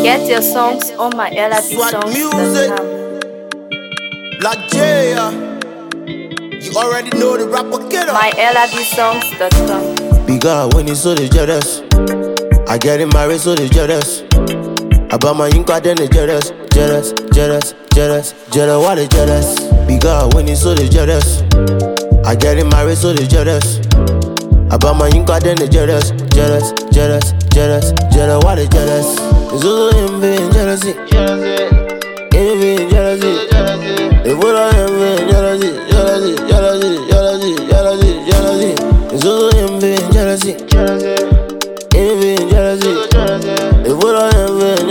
Get your songs on my Swat music. LRBsongs.com. Black J, you already know the rapper killer. My LRBsongs.com. Bigger when you so they jealous. I get in married so they jealous. About my inca then they jealous. Jealous, why they jealous? Bigger when you so they jealous. I get in married so they jealous. About my inca then they jealous. Jealous, why they jealous? It's also envy and jealousy. Envy and jealousy. They put on envy and jealousy. It's also envy and jealousy. Envy and jealousy. They put on envy and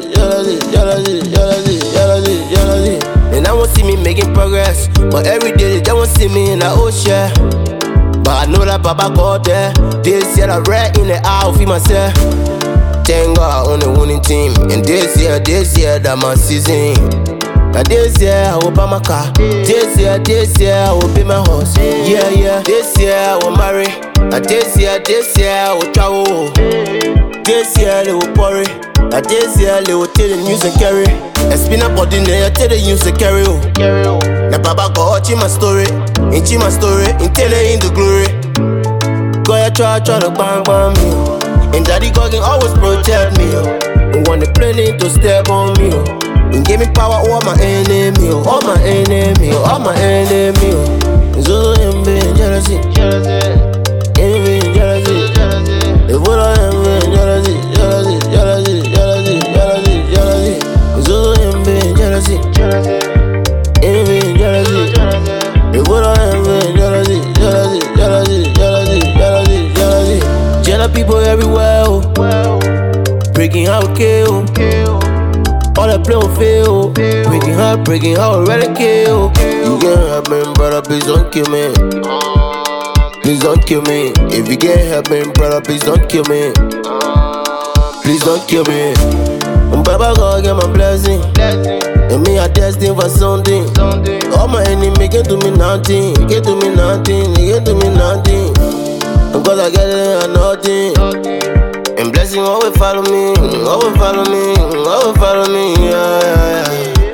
jealousy. And I won't see me making progress, but every day they won't see me in the ocean. But I know that Baba got there. This year I read in the eye of myself. Thank God on the winning team. And this year that my season. Now this year I will buy my car. This year I will pay my horse. Yeah. This year I will marry. Now this year I will travel. This year they will pour it. Now this year they will take the news and carry. And spin up body there, take the news and carry. Now Baba God in my story. In my story, in telling in the glory. Go ya try to bang me. And Daddy God can always protect me. And when they planning to step on me. And give me power over my enemy. All my enemy. It's all envy and jealousy. Envy and jealousy. They put on envy and jealousy. It's all envy and jealousy. Envy and jealousy. They put on envy and jealousy. Jealous people everywhere, breaking out kill. All that play will fail. Breaking heart, ready kill. You can't help me, brother, please don't kill me. Please don't kill me. If you can't help me, brother, please don't kill me. Please don't kill me. Baba God get my blessing. And me I destined for something. All my enemies get to me nothing. Because I get it and nothing. And blessing always follow me. Yeah.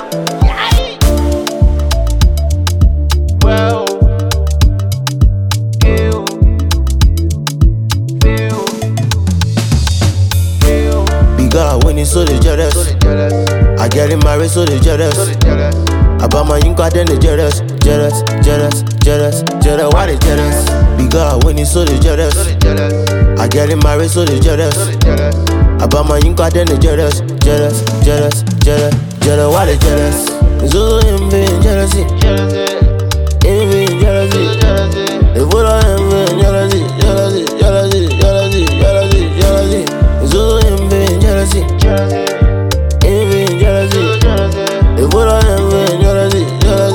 Well, kill, feel. Bigger when you so they jealous. I get in married so they jealous. About my inca then they jealous. Jealous, why they jealous? Bigger when you so they jealous. I get in married so they jealous. About my inca then they jealous. Jealous, why they jealous? It's all envy and jealousy. Envy and jealousy. They put on envy and jealousy. It's all envy and jealousy. Envy and jealousy. They put on envy and jealousy.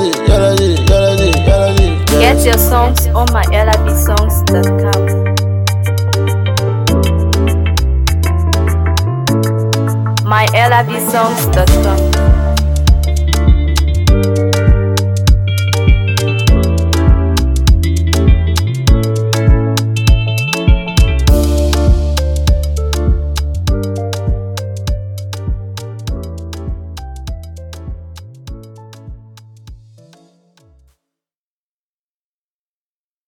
Get your songs on my LRBsongs.com. My LRBsongs.com.